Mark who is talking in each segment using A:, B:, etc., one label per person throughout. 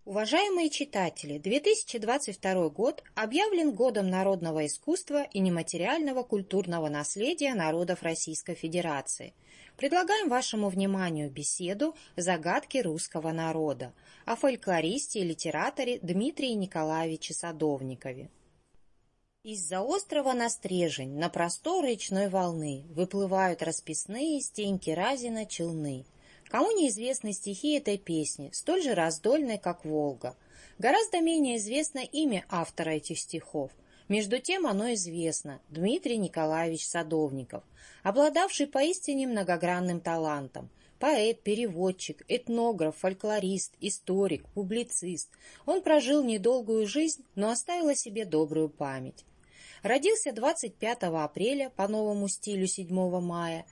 A: Уважаемые читатели, 2022 год объявлен Годом народного искусства и нематериального культурного наследия народов Российской Федерации. Предлагаем вашему вниманию беседу «Загадки русского народа» о фольклористе и литераторе Дмитрии Николаевиче Садовникове. Из-за острова Настрежень на простор речной волны выплывают расписные стеньки Разина челны. Кому неизвестны стихи этой песни, столь же раздольной, как Волга. Гораздо менее известно имя автора этих стихов. Между тем оно известно – Дмитрий Николаевич Садовников, обладавший поистине многогранным талантом. Поэт, переводчик, этнограф, фольклорист, историк, публицист. Он прожил недолгую жизнь, но оставил о себе добрую память. Родился 25 апреля по новому стилю 7 мая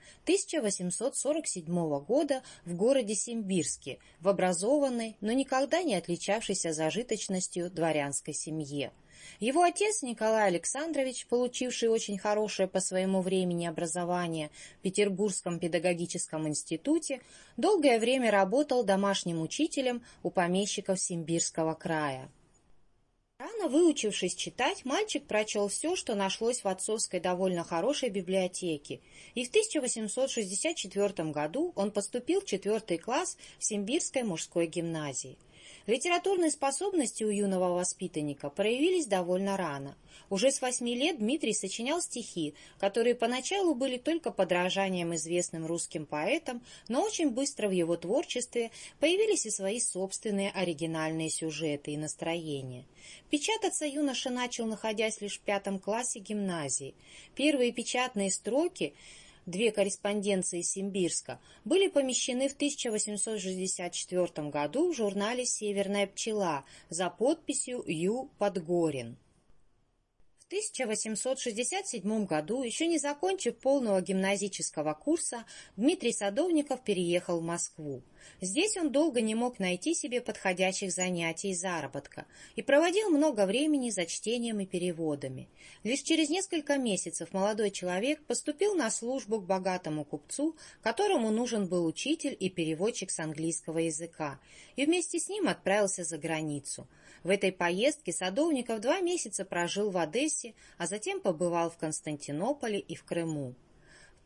A: 1847 года в городе Симбирске в образованной, но никогда не отличавшейся зажиточностью дворянской семье. Его отец Николай Александрович, получивший очень хорошее по своему времени образование в Петербургском педагогическом институте, долгое время работал домашним учителем у помещиков Симбирского края. Рано выучившись читать, мальчик прочел все, что нашлось в отцовской довольно хорошей библиотеке, и в 1864 году он поступил в 4 класс в Симбирской мужской гимназии. Литературные способности у юного воспитанника проявились довольно рано. Уже с 8 лет Дмитрий сочинял стихи, которые поначалу были только подражанием известным русским поэтам, но очень быстро в его творчестве появились и свои собственные оригинальные сюжеты и настроения. Печататься юноша начал, находясь лишь в 5 классе гимназии. Первые печатные строки «Две корреспонденции Симбирска» были помещены в 1864 году в журнале «Северная пчела» за подписью Ю. Подгорин. В 1867 году, еще не закончив полного гимназического курса, Дмитрий Садовников переехал в Москву. Здесь он долго не мог найти себе подходящих занятий и заработка и проводил много времени за чтением и переводами. Лишь через несколько месяцев молодой человек поступил на службу к богатому купцу, которому нужен был учитель и переводчик с английского языка, и вместе с ним отправился за границу. В этой поездке Садовников 2 месяца прожил в Одессе, а затем побывал в Константинополе и в Крыму. В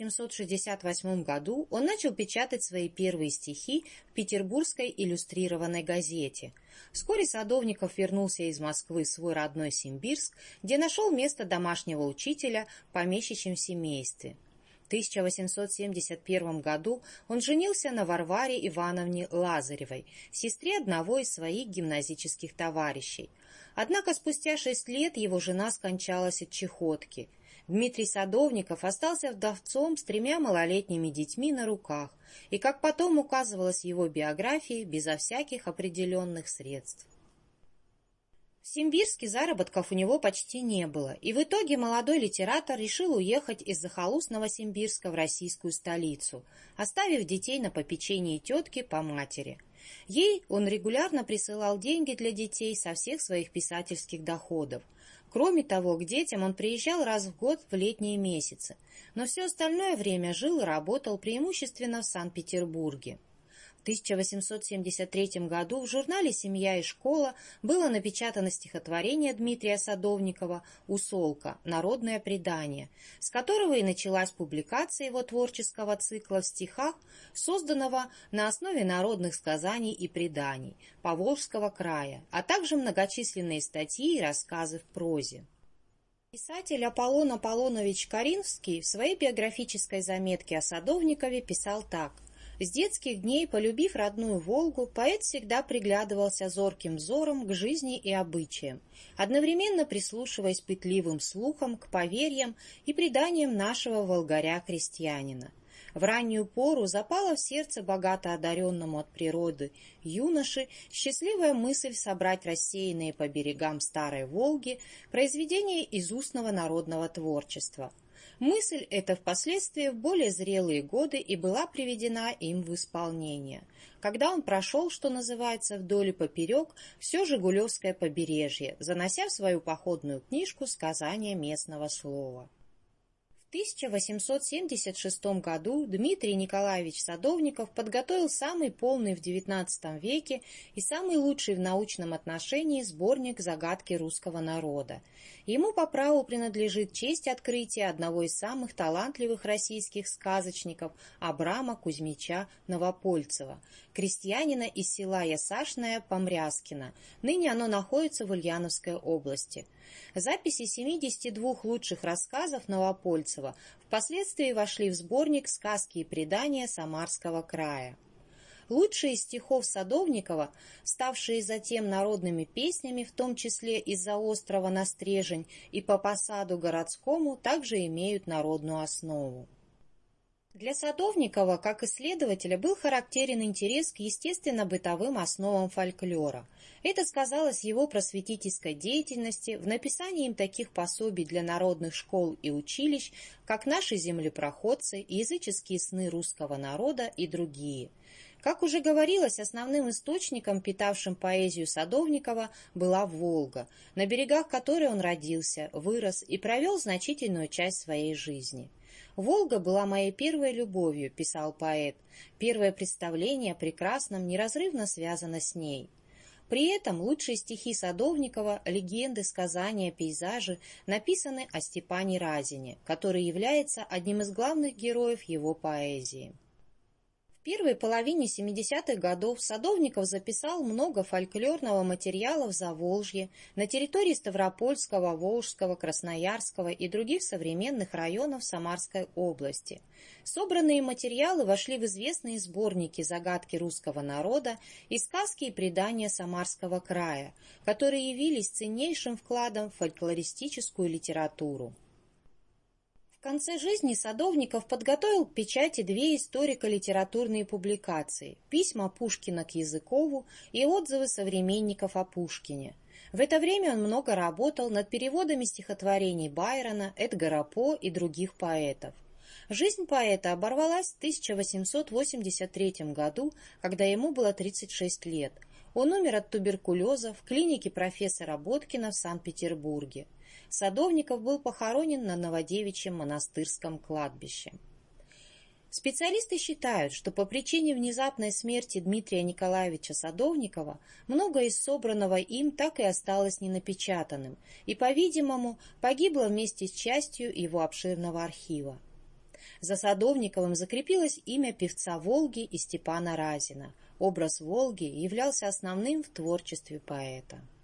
A: 1868 году он начал печатать свои первые стихи в Петербургской иллюстрированной газете. Вскоре Садовников вернулся из Москвы в свой родной Симбирск, где нашел место домашнего учителя в помещичьем семействе. В 1871 году он женился на Варваре Ивановне Лазаревой, сестре одного из своих гимназических товарищей. Однако спустя 6 лет его жена скончалась от чахотки. Дмитрий Садовников остался вдовцом с 3 малолетними детьми на руках и, как потом указывалось в его биографии, безо всяких определенных средств. В Симбирске заработков у него почти не было, и в итоге молодой литератор решил уехать из захолустного Симбирска в российскую столицу, оставив детей на попечении тетки по матери. Ей он регулярно присылал деньги для детей со всех своих писательских доходов. Кроме того, к детям он приезжал раз в год в летние месяцы, но все остальное время жил и работал преимущественно в Санкт-Петербурге. В 1873 году в журнале «Семья и школа» было напечатано стихотворение Дмитрия Садовникова «Усолка. Народное предание», с которого и началась публикация его творческого цикла в стихах, созданного на основе народных сказаний и преданий Поволжского края, а также многочисленные статьи и рассказы в прозе. Писатель Аполлон Аполлонович Каринский в своей биографической заметке о Садовникове писал так: «С детских дней, полюбив родную Волгу, поэт всегда приглядывался зорким взором к жизни и обычаям, одновременно прислушиваясь пытливым слухом к поверьям и преданиям нашего волгаря-крестьянина. В раннюю пору запала в сердце богато одаренному от природы юноши счастливая мысль собрать рассеянные по берегам Старой Волги произведения из устного народного творчества. Мысль эта впоследствии в более зрелые годы и была приведена им в исполнение, когда он прошел, что называется, вдоль и поперек все Жигулевское побережье, занося в свою походную книжку сказания местного слова. В В 1876 году Дмитрий Николаевич Садовников подготовил самый полный в XIX веке и самый лучший в научном отношении сборник «Загадки русского народа». Ему по праву принадлежит честь открытия одного из самых талантливых российских сказочников Абрама Кузьмича Новопольцева, крестьянина из села Ясашное Помрязкино. Ныне оно находится в Ульяновской области. Записи 72 лучших рассказов Новопольцева впоследствии вошли в сборник «Сказки и предания Самарского края». Лучшие из стихов Садовникова, ставшие затем народными песнями, в том числе «Из-за острова на Стрежень» и «По посаду городскому», также имеют народную основу. Для Садовникова, как исследователя, был характерен интерес к естественно-бытовым основам фольклора. Это сказалось в его просветительской деятельности, в написании им таких пособий для народных школ и училищ, как «Наши землепроходцы», «Языческие сны русского народа» и другие. Как уже говорилось, основным источником, питавшим поэзию Садовникова, была Волга, на берегах которой он родился, вырос и провел значительную часть своей жизни. «Волга была моей первой любовью», — писал поэт. «Первое представление о прекрасном неразрывно связано с ней». При этом лучшие стихи Садовникова, легенды, сказания, пейзажи написаны о Степане Разине, который является одним из главных героев его поэзии. В первой половине 70-х годов Садовников записал много фольклорного материала в Заволжье, на территории Ставропольского, Волжского, Красноярского и других современных районов Самарской области. Собранные материалы вошли в известные сборники «Загадки русского народа» и «Сказки и предания Самарского края», которые явились ценнейшим вкладом в фольклористическую литературу. В конце жизни Садовников подготовил к печати 2 историко-литературные публикации «Письма Пушкина к Языкову» и «Отзывы современников о Пушкине». В это время он много работал над переводами стихотворений Байрона, Эдгара По и других поэтов. Жизнь поэта оборвалась в 1883 году, когда ему было 36 лет. Он умер от туберкулеза в клинике профессора Боткина в Санкт-Петербурге. Садовников был похоронен на Новодевичьем монастырском кладбище. Специалисты считают, что по причине внезапной смерти Дмитрия Николаевича Садовникова многое из собранного им так и осталось ненапечатанным и, по-видимому, погибло вместе с частью его обширного архива. За Садовниковым закрепилось имя певца Волги и Степана Разина. Образ Волги являлся основным в творчестве поэта.